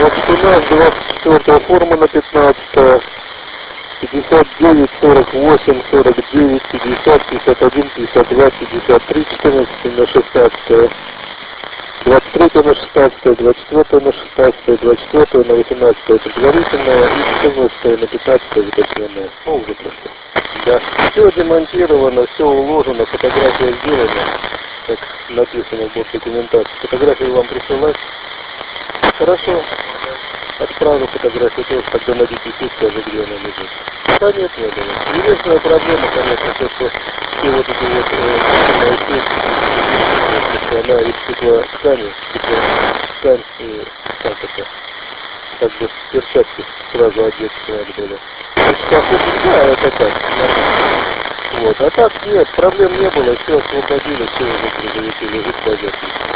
Значит, у нас 24 форма на 15, 59, 48, 49, 50, 51, 52, 53, 14 на 16, 23 на 16, 24 на 16, 24 на 18 предварительное и 14 на 15 уточненное. Ну, уже прошло. Да. Все демонтировано, все уложено, фотография сделана, как написано в документации. Фотографию вам присылать? Хорошо. Отправлю фотографию тоже, когда найдете сеть, скажу, где она лежит. Да нет, не было. Единственная проблема, конечно, то, что все вот эти вот стеклянная сеть, что она из стеклоткани, ткань, как это, как бы перчатки сразу одеть надо было. Да, это так, нормально. Вот, а так нет, проблем не было, все освободили, все уже грузовики лежит, пойдет.